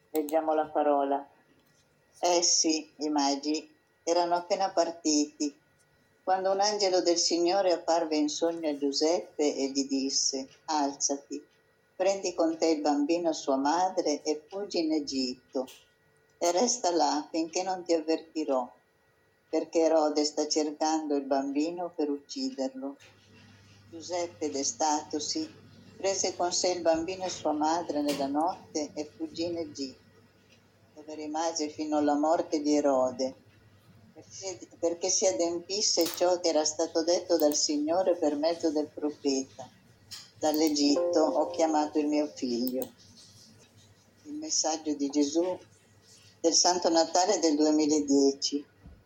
Leggiamo la parola. Essi, i magi, erano appena partiti, quando un angelo del Signore apparve in sogno a Giuseppe e gli disse: Alzati, prendi con te il bambino e sua madre e fuggi in Egitto e resta là finché non ti avvertirò, perché Erode sta cercando il bambino per ucciderlo. Giuseppe, destatosi, prese con sé il bambino e sua madre nella notte e fuggì in Egitto, dove rimase fino alla morte di Erode, perché si adempisse ciò che era stato detto dal Signore per mezzo del profeta: dall'Egitto ho chiamato il mio figlio. Il messaggio di Gesù del Santo Natale del 2010.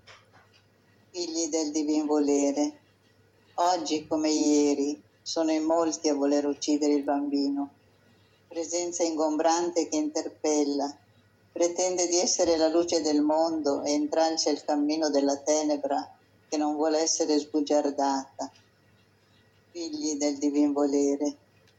Figli del divin volere, oggi come ieri sono in molti a voler uccidere il bambino, presenza ingombrante che interpella, pretende di essere la luce del mondo e intralcia il cammino della tenebra che non vuole essere sbugiardata. Figli del divin volere,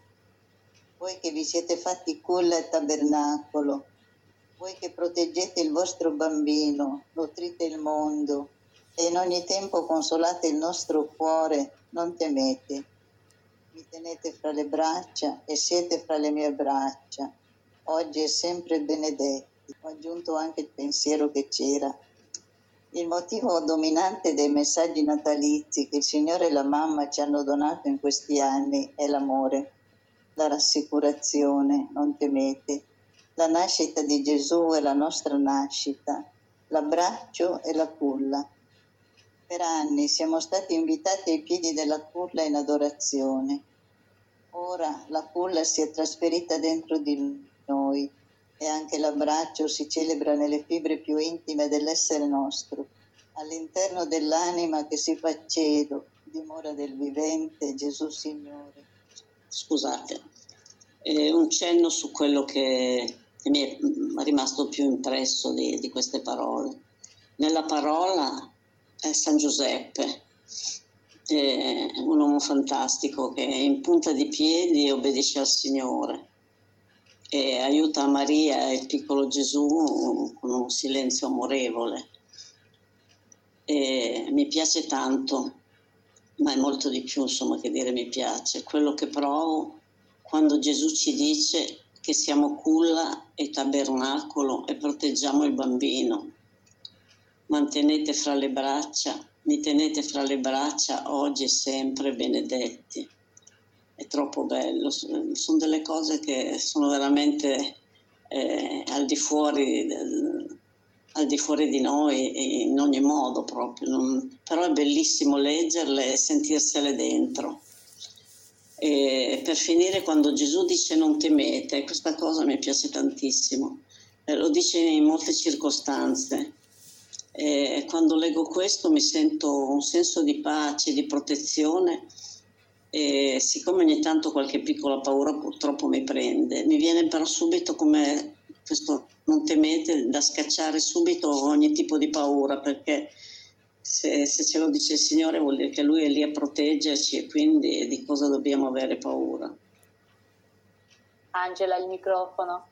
voi che vi siete fatti culla e tabernacolo, voi che proteggete il vostro bambino, nutrite il mondo e in ogni tempo consolate il nostro cuore, non temete. Mi tenete fra le braccia e siete fra le mie braccia, oggi e sempre benedetti. Ho aggiunto anche il pensiero che c'era. Il motivo dominante dei messaggi natalizi che il Signore e la mamma ci hanno donato in questi anni è l'amore, la rassicurazione, non temete, la nascita di Gesù è la nostra nascita, l'abbraccio e la culla. Per anni siamo stati invitati ai piedi della culla in adorazione. Ora la culla si è trasferita dentro di noi e anche l'abbraccio si celebra nelle fibre più intime dell'essere nostro, all'interno dell'anima che si fa cielo, dimora del vivente Gesù Signore. Scusate, un cenno su quello che mi è rimasto più impresso di queste parole. Nella parola è San Giuseppe, è un uomo fantastico che in punta di piedi obbedisce al Signore e aiuta Maria e il piccolo Gesù con un silenzio amorevole. E mi piace tanto, ma è molto di più, insomma, che dire mi piace. Quello che provo quando Gesù ci dice che siamo culla e tabernacolo e proteggiamo il bambino. Mantenete fra le braccia, mi tenete fra le braccia oggi e sempre benedetti. È troppo bello, sono delle cose che sono veramente al di fuori di noi in ogni modo proprio, però è bellissimo leggerle e sentirsele dentro. E per finire, quando Gesù dice non temete, questa cosa mi piace tantissimo, lo dice in molte circostanze. E quando leggo questo mi sento un senso di pace, di protezione, e siccome ogni tanto qualche piccola paura purtroppo mi prende, mi viene però subito come questo non temete da scacciare subito ogni tipo di paura, perché se ce lo dice il Signore vuol dire che Lui è lì a proteggerci e quindi di cosa dobbiamo avere paura. Angela, il microfono.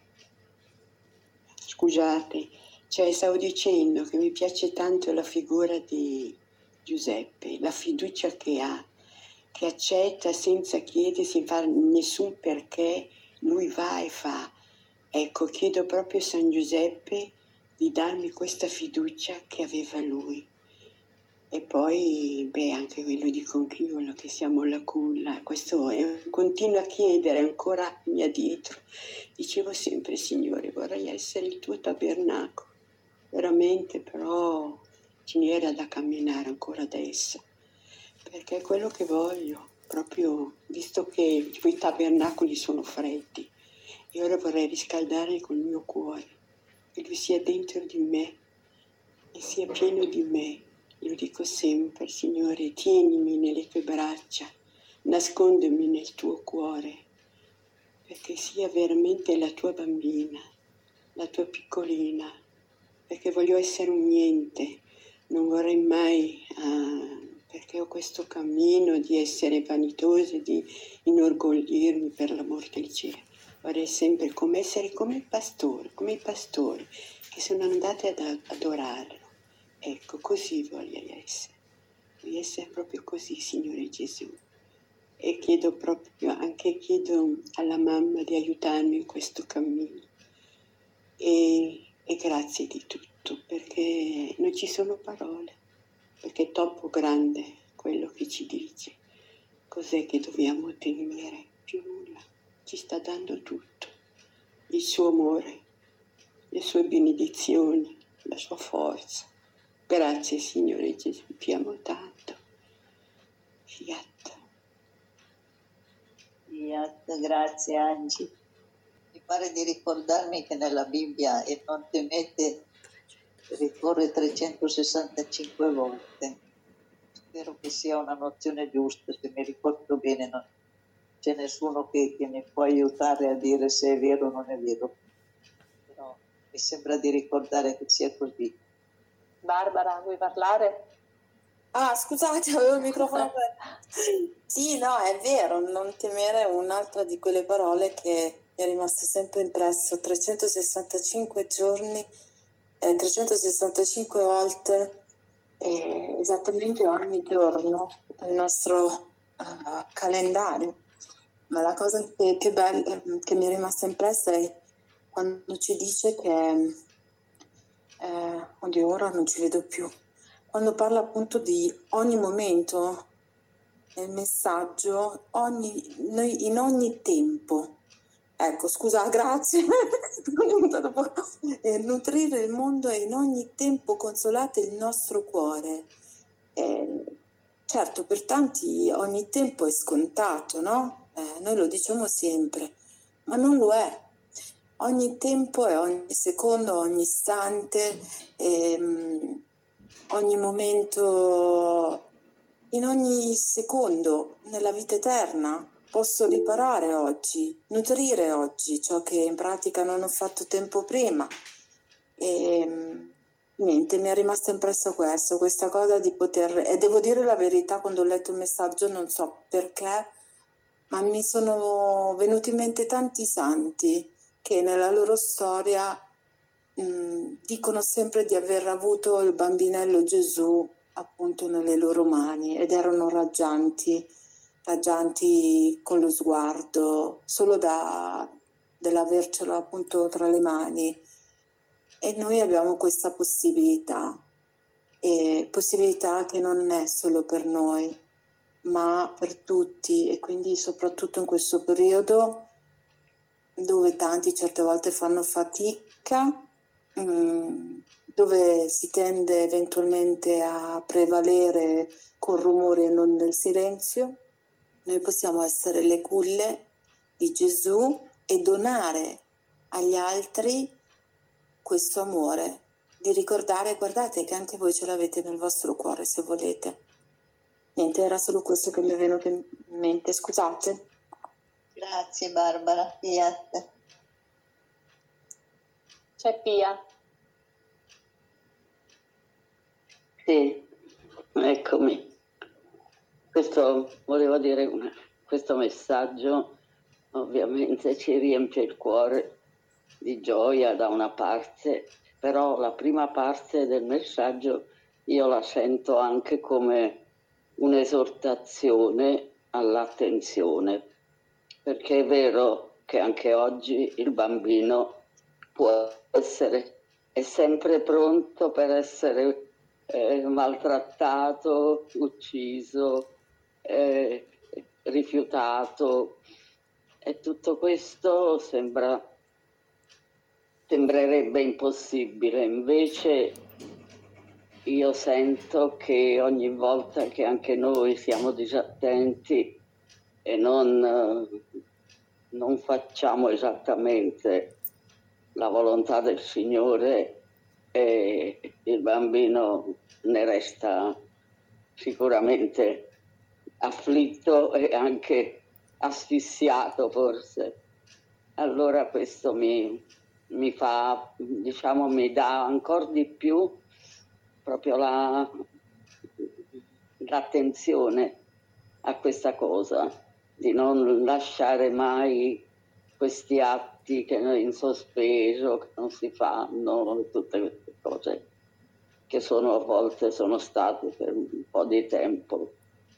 Scusate, stavo dicendo che mi piace tanto la figura di Giuseppe, la fiducia che ha, che accetta senza chiedersi, fa nessun perché, lui va e fa. Ecco, chiedo proprio a San Giuseppe di darmi questa fiducia che aveva lui. E poi, anche quello dico anch'io, che siamo la culla, questo continuo a chiedere, ancora mi dietro. Dicevo sempre, Signore, vorrei essere il tuo tabernacolo, veramente, però ce n'era da camminare ancora adesso, perché è quello che voglio, proprio, visto che quei tabernacoli sono freddi, e ora vorrei riscaldare col mio cuore, che lui sia dentro di me e sia pieno di me. Io dico sempre, Signore, tienimi nelle tue braccia, nascondimi nel tuo cuore, perché sia veramente la tua bambina, la tua piccolina, perché voglio essere un niente, non vorrei mai, perché ho questo cammino di essere vanitosa, di inorgoglirmi per l'amor del cielo. vorrei sempre come essere come i pastori che sono andati ad adorarlo. Ecco, così voglio essere proprio così, Signore Gesù. E chiedo alla mamma di aiutarmi in questo cammino. E grazie di tutto, perché non ci sono parole, perché è troppo grande quello che ci dice. Cos'è che dobbiamo ottenere? Più nulla. Ci sta dando tutto. Il suo amore, le sue benedizioni, la sua forza. Grazie Signore Gesù, ti amo tanto. Fiat. Fiat, grazie Angi. Mi pare di ricordarmi che nella Bibbia e non temete ricorre 365 volte. Spero che sia una nozione giusta, se mi ricordo bene non c'è nessuno che mi può aiutare a dire se è vero o non è vero. Però mi sembra di ricordare che sia così. Barbara, vuoi parlare? Ah, scusate, avevo il microfono aperto. Sì, no, è vero, non temere è un'altra di quelle parole che mi è rimasta sempre impresso. 365 giorni, 365 volte, esattamente ogni giorno nel nostro calendario. Ma la cosa che bella, che mi è rimasta impressa è quando ci dice che, oddio, ora non ci vedo più, quando parla appunto di ogni momento nel messaggio, noi in ogni tempo. Ecco, scusa, grazie. Nutrire il mondo e in ogni tempo consolate il nostro cuore. Certo, per tanti ogni tempo è scontato, no? Noi lo diciamo sempre, ma non lo è. Ogni tempo è ogni secondo, ogni istante, ogni momento, in ogni secondo nella vita eterna. Posso riparare oggi, nutrire oggi ciò che in pratica non ho fatto tempo prima. E niente, mi è rimasta impressa questa cosa di poter... E devo dire la verità, quando ho letto il messaggio, non so perché, ma mi sono venuti in mente tanti santi che nella loro storia dicono sempre di aver avuto il bambinello Gesù appunto nelle loro mani ed erano raggianti con lo sguardo, solo dell'avercelo appunto tra le mani. E noi abbiamo questa possibilità che non è solo per noi, ma per tutti, e quindi soprattutto in questo periodo dove tanti certe volte fanno fatica, dove si tende eventualmente a prevalere col rumore e non nel silenzio. Noi possiamo essere le culle di Gesù e donare agli altri questo amore, di ricordare, guardate che anche voi ce l'avete nel vostro cuore se volete. Niente, era solo questo che mi è venuto in mente, scusate. Grazie Barbara, Fiat. C'è Pia. Sì, eccomi. Volevo dire, questo messaggio ovviamente ci riempie il cuore di gioia da una parte, però la prima parte del messaggio io la sento anche come un'esortazione all'attenzione, perché è vero che anche oggi il bambino è sempre pronto per essere maltrattato, ucciso, rifiutato, e tutto questo sembrerebbe impossibile. Invece io sento che ogni volta che anche noi siamo disattenti e non facciamo esattamente la volontà del Signore, il bambino ne resta sicuramente afflitto e anche asfissiato forse. Allora questo mi fa, diciamo, mi dà ancora di più proprio l'attenzione a questa cosa, di non lasciare mai questi atti che in sospeso, che non si fanno, tutte queste cose che a volte sono state per un po' di tempo.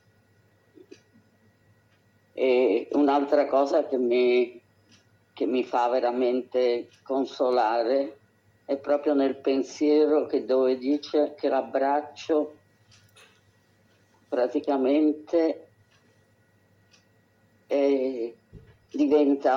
E un'altra cosa che mi fa veramente consolare è proprio nel pensiero dove dice che l'abbraccio praticamente diventa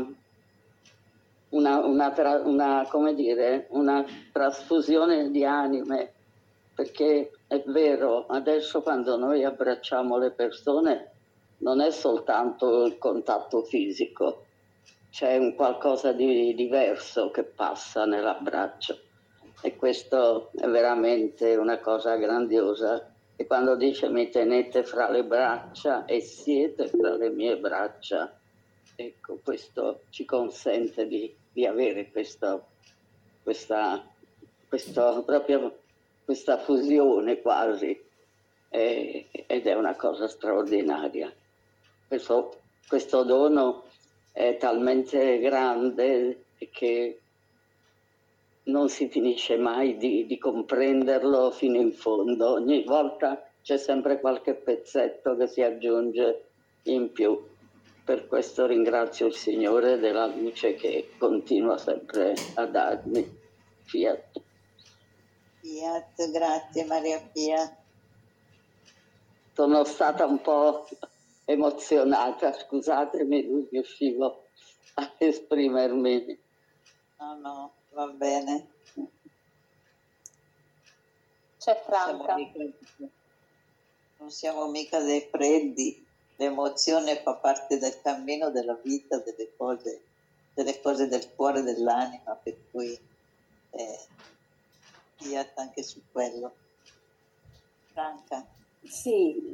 come dire, una trasfusione di anime, perché è vero, adesso quando noi abbracciamo le persone non è soltanto il contatto fisico, c'è un qualcosa di diverso che passa nell'abbraccio, e questo è veramente una cosa grandiosa. E quando dice mi tenete fra le braccia e siete fra le mie braccia, ecco, questo ci consente di avere proprio questa fusione quasi, ed è una cosa straordinaria. Questo dono è talmente grande che non si finisce mai di comprenderlo fino in fondo. Ogni volta c'è sempre qualche pezzetto che si aggiunge in più. Per questo ringrazio il Signore della luce che continua sempre a darmi. Fiat. Fiat, grazie Maria Pia. Sono stata un po' emozionata, scusatemi, non riuscivo a esprimermi. No, va bene. C'è Franca. Non siamo mica dei freddi, l'emozione fa parte del cammino della vita, delle cose del cuore, dell'anima, per cui Fiat anche su quello. Franca. Sì,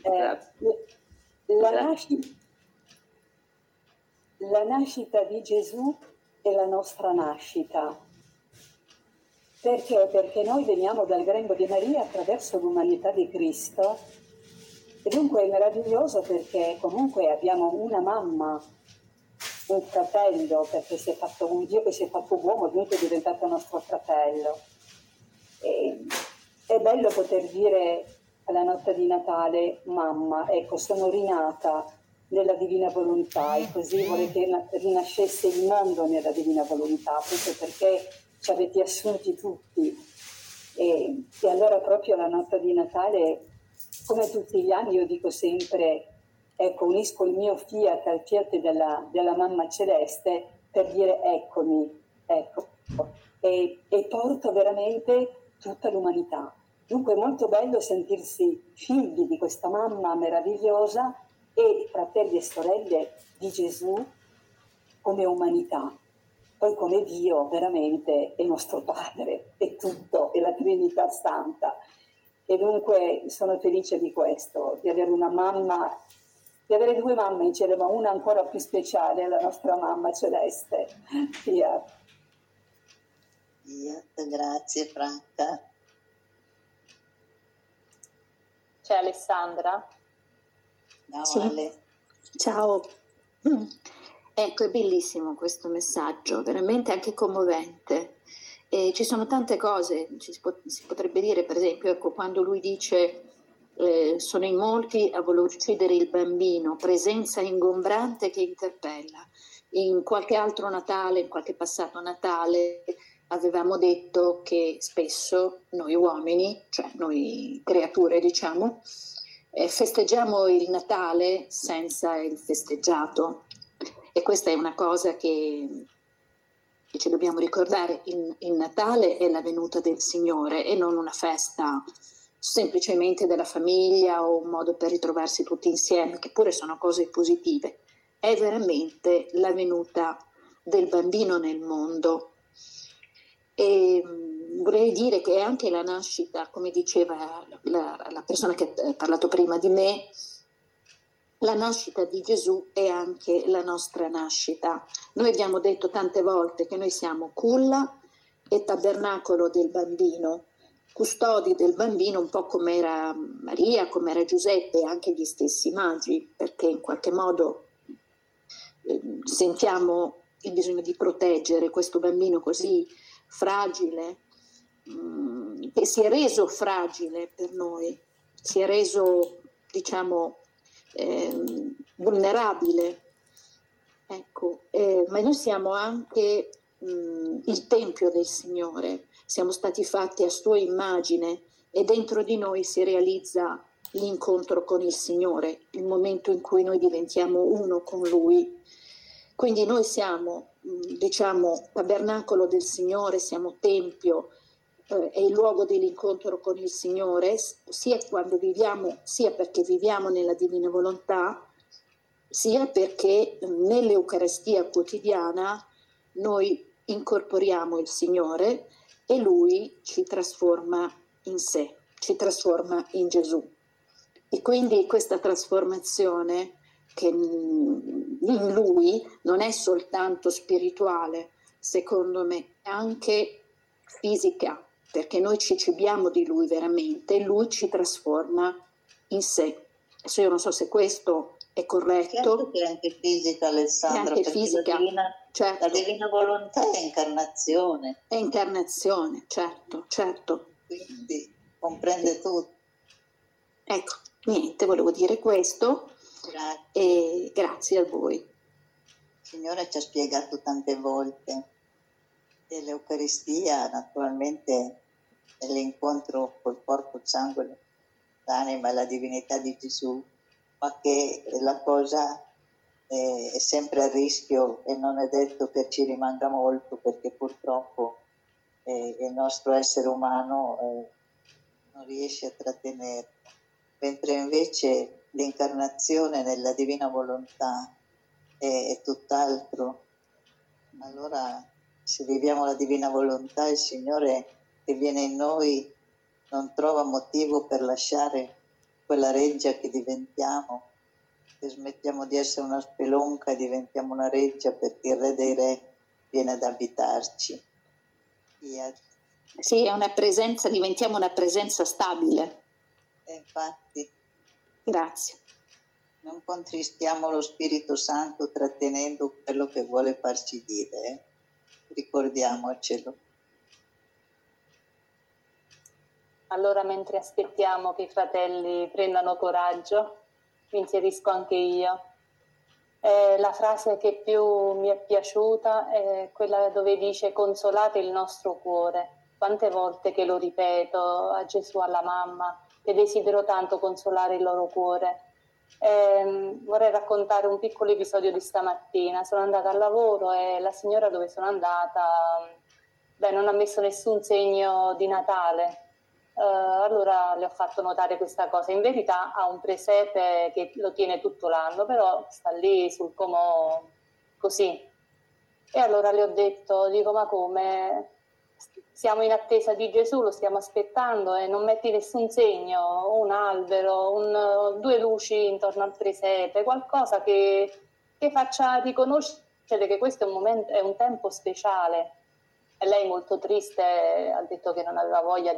la nascita di Gesù è la nostra nascita. Perché? Perché noi veniamo dal grembo di Maria attraverso l'umanità di Cristo, e dunque è meraviglioso perché comunque abbiamo una mamma, un fratello, perché si è fatto un Dio che si è fatto uomo, dunque è diventato nostro fratello. E è bello poter dire alla notte di Natale, mamma, ecco, sono rinata nella divina volontà, e così vorrei che rinascesse il mondo nella divina volontà, proprio perché ci avete assunti tutti. E allora proprio la notte di Natale, come tutti gli anni, io dico sempre, ecco, unisco il mio fiat al fiat della mamma celeste per dire eccomi, ecco, e porto veramente tutta l'umanità. Dunque è molto bello sentirsi figli di questa mamma meravigliosa e fratelli e sorelle di Gesù come umanità. Poi come Dio veramente è nostro Padre, è tutto, è la Trinità Santa. E dunque sono felice di questo, di avere una mamma, di avere due mamme in cielo, ma una ancora più speciale, la nostra mamma celeste. Fiat. Fiat, grazie Franca. C'è Alessandra. Ciao Sì. Ale. Ciao. Ecco, è bellissimo questo messaggio, veramente anche commovente. Ci sono tante cose, si potrebbe dire, per esempio, ecco, quando lui dice sono in molti a voler uccidere il bambino, presenza ingombrante che interpella. In qualche altro Natale, in qualche passato Natale, avevamo detto che spesso noi uomini, cioè noi creature diciamo, festeggiamo il Natale senza il festeggiato, e questa è una cosa che ci dobbiamo ricordare. Il Natale è la venuta del Signore e non una festa semplicemente della famiglia o un modo per ritrovarsi tutti insieme, che pure sono cose positive. È veramente la venuta del bambino nel mondo. E vorrei dire che è anche la nascita, come diceva la persona che ha parlato prima di me, la nascita di Gesù è anche la nostra nascita. Noi abbiamo detto tante volte che noi siamo culla e tabernacolo del bambino, custodi del bambino, un po' come era Maria, come era Giuseppe, e anche gli stessi magi, perché in qualche modo sentiamo il bisogno di proteggere questo bambino così fragile, che si è reso fragile per noi, si è reso, diciamo, vulnerabile. Ecco, ma noi siamo anche il Tempio del Signore, siamo stati fatti a sua immagine e dentro di noi si realizza l'incontro con il Signore, il momento in cui noi diventiamo uno con Lui. Quindi noi siamo, diciamo, tabernacolo del Signore, siamo Tempio, è il luogo dell'incontro con il Signore, sia quando viviamo, sia perché viviamo nella divina volontà, sia perché nell'Eucaristia quotidiana noi incorporiamo il Signore e Lui ci trasforma in sé, ci trasforma in Gesù. E quindi questa trasformazione che in Lui non è soltanto spirituale, secondo me, è anche fisica, perché noi ci cibiamo di Lui veramente e Lui ci trasforma in sé. Adesso io non so se questo è corretto. Certo che è anche fisica, Alessandra, è anche perché fisica, certo. La divina volontà è incarnazione. È incarnazione, certo, certo. Quindi comprende tutto. Ecco, niente, volevo dire questo. Grazie. E grazie a voi. Il Signore ci ha spiegato tante volte che l'Eucaristia naturalmente è l'incontro col corpo, il sangue, l'anima e la divinità di Gesù, ma che la cosa è sempre a rischio e non è detto che ci rimanga molto, perché purtroppo il nostro essere umano non riesce a trattenerlo, mentre invece l'incarnazione nella divina volontà è tutt'altro. Allora, se viviamo la divina volontà, il Signore che viene in noi non trova motivo per lasciare quella reggia che diventiamo, che smettiamo di essere una spelonca e diventiamo una reggia, perché il Re dei Re viene ad abitarci. Sì, è una presenza, diventiamo una presenza stabile. Infatti. Grazie. Non contristiamo lo Spirito Santo trattenendo quello che vuole farci dire, ricordiamocelo. Allora, mentre aspettiamo che i fratelli prendano coraggio, mi inserisco anche io. La frase che più mi è piaciuta è quella dove dice: consolate il nostro cuore. Quante volte che lo ripeto a Gesù, alla mamma, che desidero tanto consolare il loro cuore. Vorrei raccontare un piccolo episodio di stamattina. Sono andata al lavoro e la signora dove sono andata non ha messo nessun segno di Natale. Allora le ho fatto notare questa cosa. In verità ha un presepe che lo tiene tutto l'anno, però sta lì sul comò così. E allora le ho detto, ma come? Siamo in attesa di Gesù, lo stiamo aspettando e non metti nessun segno, un albero, due luci intorno al presepe, qualcosa che faccia riconoscere che questo è un tempo speciale. E lei, molto triste, ha detto che non aveva voglia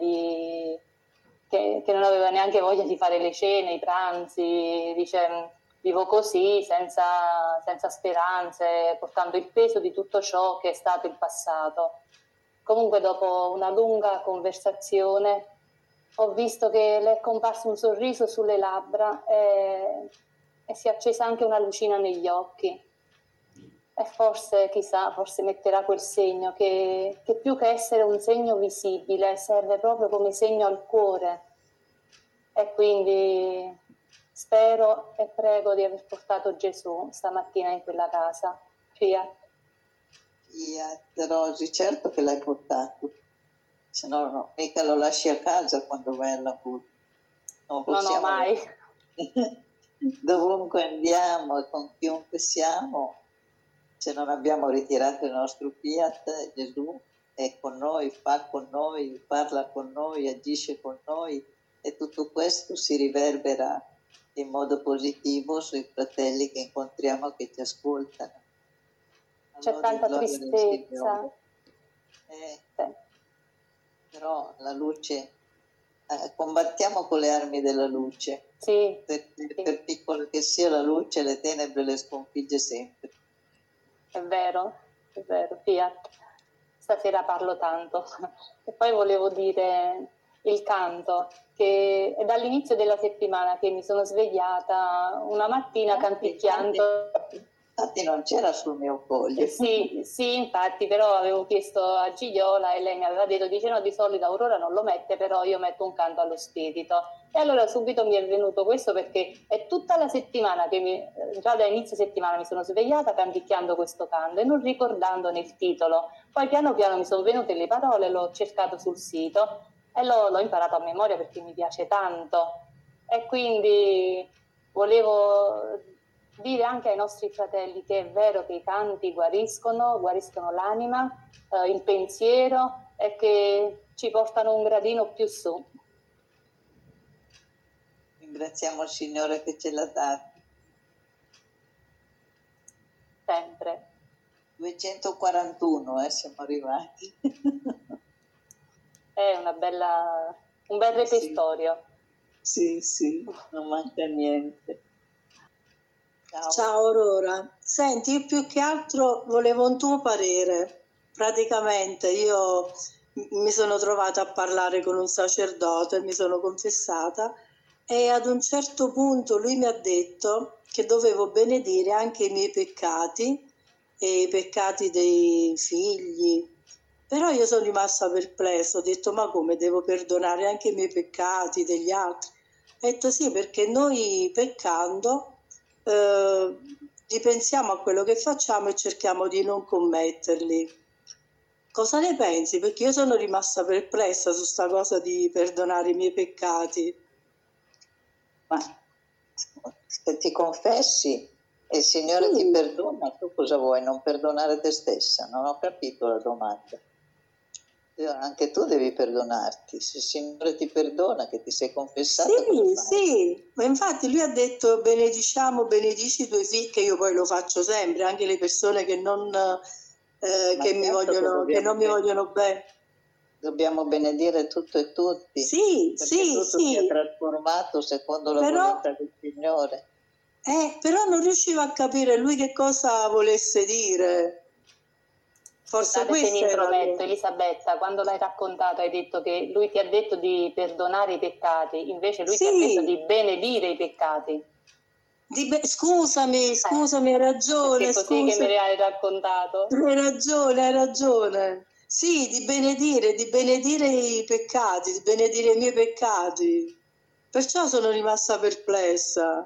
che non aveva neanche voglia di fare le cene, i pranzi. Dice: vivo così, senza speranze, portando il peso di tutto ciò che è stato il passato. Comunque, dopo una lunga conversazione, ho visto che le è comparso un sorriso sulle labbra e si è accesa anche una lucina negli occhi. E forse, chissà, forse metterà quel segno che più che essere un segno visibile serve proprio come segno al cuore. E quindi spero e prego di aver portato Gesù stamattina in quella casa. Fiat. Fiat, Rosy, certo che l'hai portato, se no mica lo lasci a casa quando vai al lavoro. No, mai. Dovunque andiamo e con chiunque siamo, se non abbiamo ritirato il nostro Fiat, Gesù è con noi, fa con noi, parla con noi, agisce con noi, e tutto questo si riverbera in modo positivo sui fratelli che incontriamo, che ci ascoltano. C'è tanta tristezza. Però la luce, combattiamo con le armi della luce. Sì. Per piccola che sia la luce, le tenebre le sconfigge sempre. È vero, Fiat. Stasera parlo tanto. E poi volevo dire il canto, che è dall'inizio della settimana che mi sono svegliata una mattina canticchiando. Infatti non c'era sul mio foglio. Sì, infatti, però avevo chiesto a Gigliola e lei mi aveva detto, dice no, di solito Aurora non lo mette, però io metto un canto allo spirito. E allora subito mi è venuto questo, perché è tutta la settimana che già da inizio settimana mi sono svegliata canticchiando questo canto e non ricordandone il titolo. Poi piano piano mi sono venute le parole, l'ho cercato sul sito e l'ho imparato a memoria perché mi piace tanto. E quindi volevo dire anche ai nostri fratelli che è vero che i canti guariscono l'anima, il pensiero, e che ci portano un gradino più su. Ringraziamo il Signore che ce l'ha dato. Sempre. 241 siamo arrivati. È un bel repertorio. Sì, non manca niente. Ciao Aurora, senti, io più che altro volevo un tuo parere. Praticamente io mi sono trovata a parlare con un sacerdote, mi sono confessata e ad un certo punto lui mi ha detto che dovevo benedire anche i miei peccati e i peccati dei figli. Però io sono rimasta perplessa, ho detto ma come devo perdonare anche i miei peccati degli altri? Ho detto sì, perché noi peccando ripensiamo a quello che facciamo e cerchiamo di non commetterli. Cosa ne pensi? Perché io sono rimasta perplessa su sta cosa di perdonare i miei peccati. Ma se ti confessi e il Signore ti perdona, tu cosa vuoi? Non perdonare te stessa? Non ho capito la domanda. Anche tu devi perdonarti, se il Signore ti perdona che ti sei confessato. Sì, ma infatti lui ha detto benedici i tuoi figli, che io poi lo faccio sempre, anche le persone che non mi vogliono bene. Dobbiamo benedire tutto e tutti, perché tutto sia trasformato secondo la volontà del Signore. Però non riuscivo a capire lui che cosa volesse dire. Forse questo mi intrometto, Elisabetta, quando l'hai raccontato hai detto che lui ti ha detto di perdonare i peccati, invece lui ti ha detto di benedire i peccati. Scusami, hai ragione. È così che me li hai raccontato. Hai ragione. Sì, di benedire i peccati, di benedire i miei peccati. Perciò sono rimasta perplessa.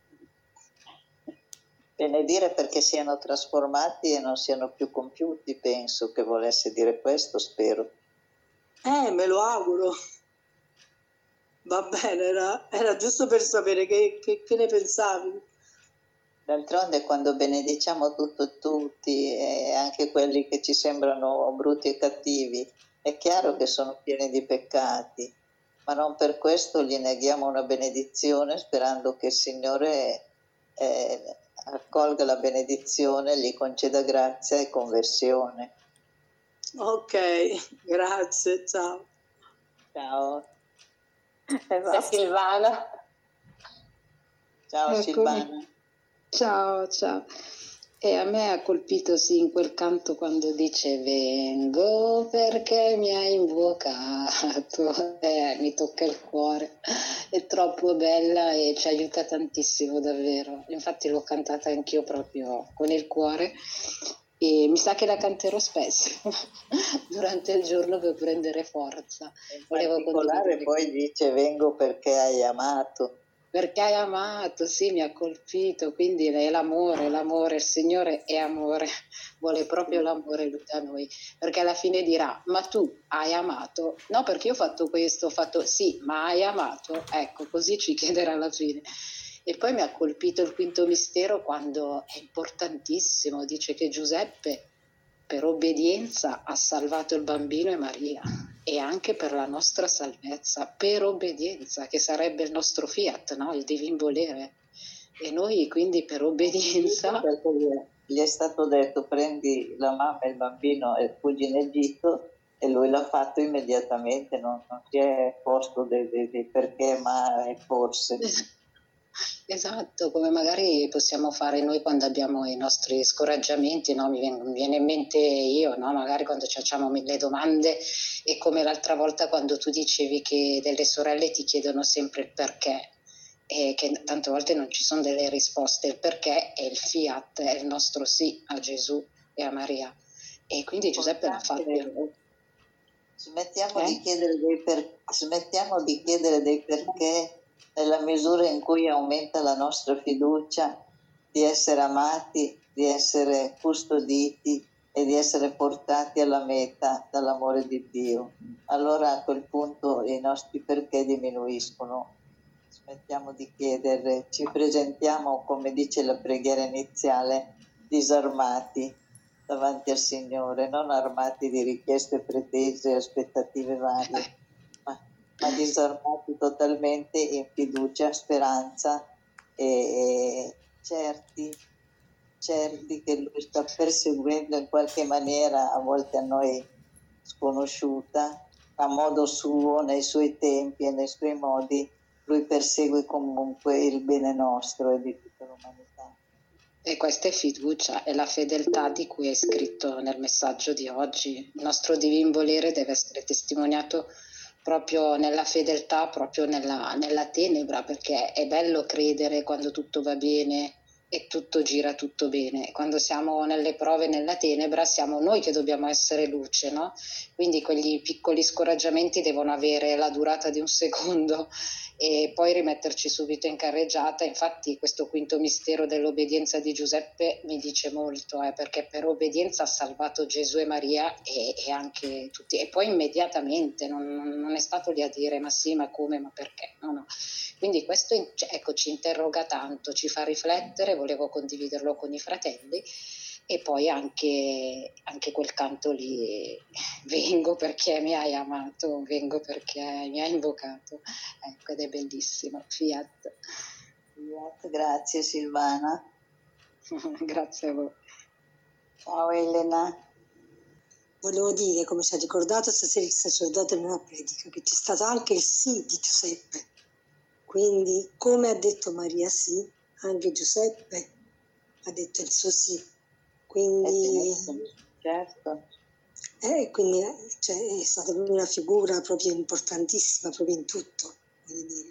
Benedire perché siano trasformati e non siano più compiuti, penso che volesse dire questo, spero. Me lo auguro. Va bene, era giusto per sapere che ne pensavi. D'altronde quando benediciamo tutto e tutti, e anche quelli che ci sembrano brutti e cattivi, è chiaro che sono pieni di peccati, ma non per questo gli neghiamo una benedizione sperando che il Signore accolga la benedizione, gli conceda grazia e conversione. Ok, grazie, ciao. Ciao. È Silvana. Ciao Silvana. Ciao. E a me ha colpito in quel canto quando dice vengo perché mi hai invocato, mi tocca il cuore, è troppo bella e ci aiuta tantissimo davvero, infatti l'ho cantata anch'io proprio con il cuore e mi sa che la canterò spesso durante il giorno per prendere forza. In particolare poi dice vengo perché hai amato. Perché hai amato, sì, mi ha colpito, quindi è l'amore, il Signore è amore, vuole proprio l'amore lui da noi, perché alla fine dirà, ma tu hai amato? No, perché io ho fatto questo, sì, ma hai amato? Ecco, così ci chiederà alla fine. E poi mi ha colpito il quinto mistero quando è importantissimo, dice che Giuseppe per obbedienza ha salvato il bambino e Maria. E anche per la nostra salvezza, per obbedienza, che sarebbe il nostro fiat, no? Il divin volere. E noi quindi per obbedienza... Gli è stato detto prendi la mamma e il bambino e fuggi in Egitto e lui l'ha fatto immediatamente, non si è posto dei perché, ma è forse. Esatto, come magari possiamo fare noi quando abbiamo i nostri scoraggiamenti, no? Mi viene in mente io, no? Magari quando ci facciamo mille domande, e come l'altra volta quando tu dicevi che delle sorelle ti chiedono sempre il perché, e che tante volte non ci sono delle risposte. Il perché è il fiat, è il nostro sì a Gesù e a Maria, e quindi Giuseppe l'ha fatto. Smettiamo di chiedere dei perché nella misura in cui aumenta la nostra fiducia di essere amati, di essere custoditi e di essere portati alla meta dall'amore di Dio. Allora a quel punto i nostri perché diminuiscono. Smettiamo di chiedere, ci presentiamo, come dice la preghiera iniziale, disarmati davanti al Signore, non armati di richieste, pretese e aspettative varie, ma disarmati totalmente in fiducia, speranza e certi che Lui sta perseguendo in qualche maniera, a volte a noi sconosciuta, a modo suo, nei suoi tempi e nei suoi modi. Lui persegue comunque il bene nostro e di tutta l'umanità. E questa è fiducia, è la fedeltà di cui è scritto nel messaggio di oggi. Il nostro divin volere deve essere testimoniato proprio nella fedeltà, proprio nella tenebra, perché è bello credere quando tutto va bene e tutto gira tutto bene. Quando siamo nelle prove, nella tenebra, siamo noi che dobbiamo essere luce, no? Quindi quegli piccoli scoraggiamenti devono avere la durata di un secondo e poi rimetterci subito in carreggiata. Infatti questo quinto mistero dell'obbedienza di Giuseppe mi dice molto, perché per obbedienza ha salvato Gesù e Maria e anche tutti, e poi immediatamente non è stato lì a dire ma sì, ma come, ma perché, no. Quindi questo ci interroga tanto, ci fa riflettere, volevo condividerlo con i fratelli. E poi anche quel canto lì, vengo perché mi hai amato, vengo perché mi hai invocato, ecco, ed è bellissimo. Fiat. Grazie Silvana. Grazie a voi. Ciao Elena. Volevo dire, come ci ha ricordato stasera il sacerdote nella predica, che c'è stato anche il sì di Giuseppe. Quindi, come ha detto Maria sì, anche Giuseppe ha detto il suo sì. Quindi, certo. Quindi è stata proprio una figura proprio importantissima, proprio in tutto, voglio dire.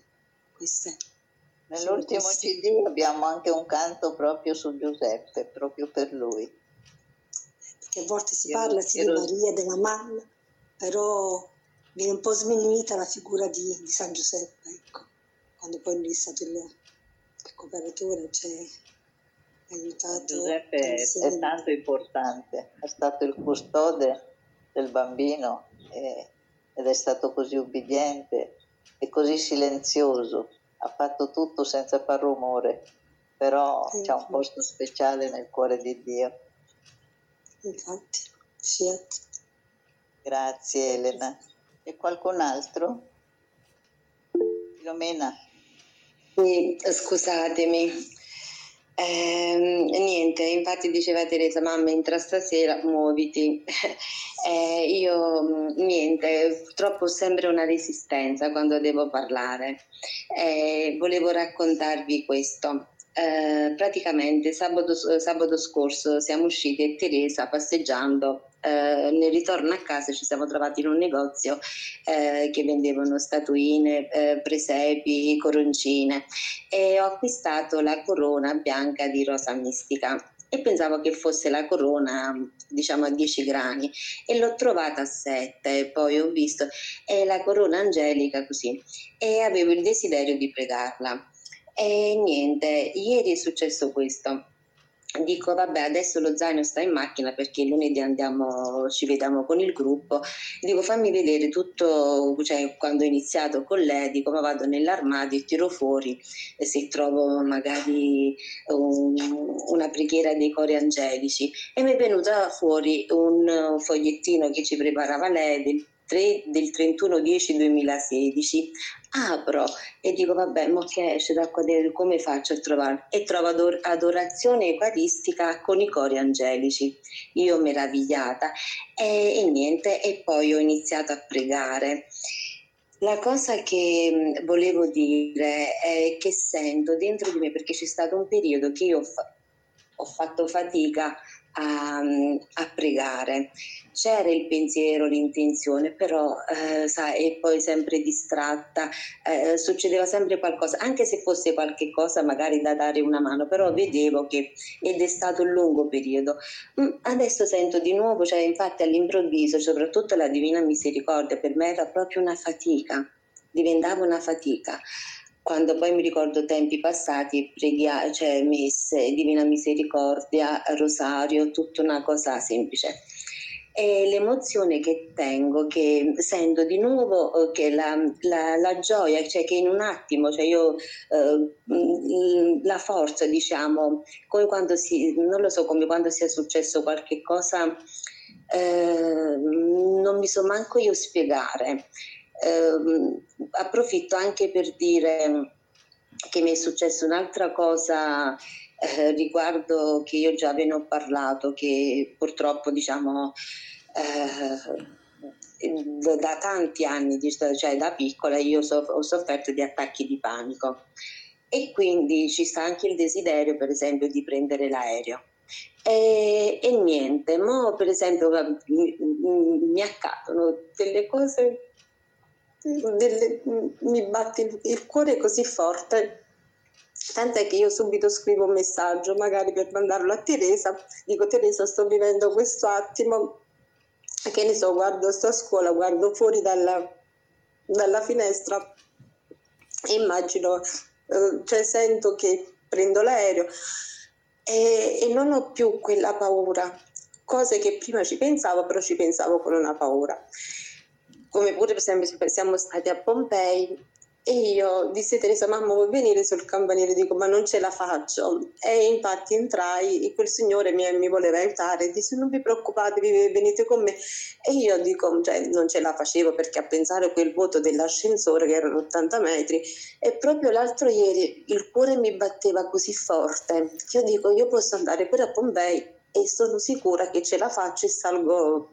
Nell'ultimo CD abbiamo anche un canto proprio su Giuseppe, proprio per lui. Perché a volte si parla di Maria, della mamma, però viene un po' sminuita la figura di San Giuseppe, ecco. Quando poi lui è stato il cooperatore, aiutato. Giuseppe è tanto importante, è stato il custode del bambino ed è stato così ubbidiente e così silenzioso, ha fatto tutto senza far rumore, però c'ha un posto speciale nel cuore di Dio. Infatti, fiat. Grazie Elena. E qualcun altro? Filomena. Sì, scusatemi. Niente, infatti diceva Teresa, mamma entra stasera, muoviti. Io niente, purtroppo ho sempre una resistenza quando devo parlare. Volevo raccontarvi questo. Praticamente sabato scorso siamo usciti e Teresa, passeggiando nel ritorno a casa, ci siamo trovati in un negozio che vendevano statuine, presepi, coroncine, e ho acquistato la corona bianca di rosa mistica e pensavo che fosse la corona, diciamo, a 10 grani, e l'ho trovata a 7, poi ho visto è la corona angelica, così, e avevo il desiderio di pregarla. E niente, ieri è successo questo. Dico vabbè, adesso lo zaino sta in macchina perché lunedì ci vediamo con il gruppo. Dico fammi vedere tutto, cioè quando ho iniziato con lei, dico ma vado nell'armadio e tiro fuori e se trovo magari una preghiera dei cori angelici, e mi è venuta fuori un fogliettino che ci preparava lei del 31/10/2016. Apro e dico vabbè, ma che esce da qua dentro, come faccio a trovare? E trovo adorazione eucaristica con i cori angelici. Io meravigliata e niente, e poi ho iniziato a pregare. La cosa che volevo dire è che sento dentro di me, perché c'è stato un periodo che io ho fatto fatica a pregare. C'era il pensiero, l'intenzione, però e poi sempre distratta, succedeva sempre qualcosa, anche se fosse qualche cosa magari da dare una mano, però vedevo che, ed è stato un lungo periodo. Adesso sento di nuovo, cioè infatti all'improvviso, soprattutto la Divina Misericordia per me era proprio una fatica, diventava una fatica. Quando poi mi ricordo tempi passati, cioè messe, Divina Misericordia, Rosario, tutta una cosa semplice. E l'emozione che tengo, che sento di nuovo, che la gioia, cioè che in un attimo, cioè io la forza, diciamo, come quando non lo so, come quando sia successo qualche cosa, non mi so manco io spiegare. Approfitto anche per dire che mi è successa un'altra cosa riguardo, che io già ve ne ho parlato, che purtroppo diciamo da tanti anni, cioè da piccola io ho sofferto di attacchi di panico, e quindi ci sta anche il desiderio per esempio di prendere l'aereo. E niente, mo per esempio mi accadono delle cose, mi batte il cuore così forte, tant'è che io subito scrivo un messaggio magari per mandarlo a Teresa, dico: Teresa, sto vivendo questo attimo, che ne so, sto a scuola, guardo fuori dalla finestra e immagino, cioè sento che prendo l'aereo e non ho più quella paura, cose che prima ci pensavo, però ci pensavo con una paura. Come pure per esempio siamo stati a Pompei e io dissi: Teresa, mamma, vuoi venire sul campanile? Dico: ma non ce la faccio. E infatti entrai e quel signore mi voleva aiutare, disse: non vi preoccupate, venite con me. E io dico, cioè, non ce la facevo, perché a pensare a quel vuoto dell'ascensore, che erano 80 metri, e proprio l'altro ieri il cuore mi batteva così forte che io dico: io posso andare pure a Pompei e sono sicura che ce la faccio, e salgo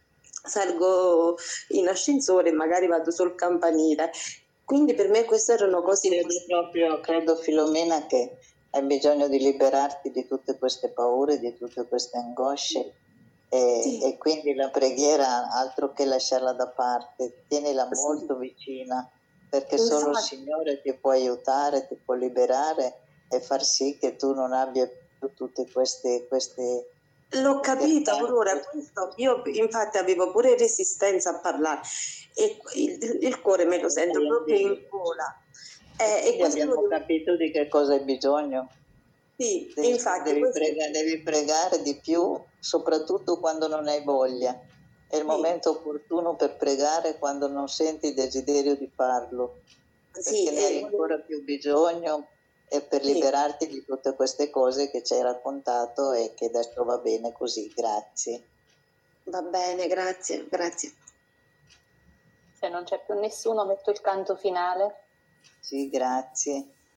in ascensore e magari vado sul campanile. Quindi per me queste erano cose... Credo, Filomena, che hai bisogno di liberarti di tutte queste paure, di tutte queste angosce, e quindi la preghiera altro che lasciarla da parte, tienila molto vicina, perché solo il Signore ti può aiutare, ti può liberare e far sì che tu non abbia più tutte queste L'ho capito, Aurora, questo io infatti avevo pure resistenza a parlare, e il cuore me lo sento proprio in gola. E abbiamo capito di che cosa hai bisogno. Sì, infatti devi pregare di più, soprattutto quando non hai voglia. È il momento opportuno per pregare, quando non senti il desiderio di farlo, perché ne hai ancora più bisogno, e per liberarti di tutte queste cose che ci hai raccontato, e che adesso va bene così. Grazie. Va bene, grazie. Se non c'è più nessuno, metto il canto finale. Sì, grazie.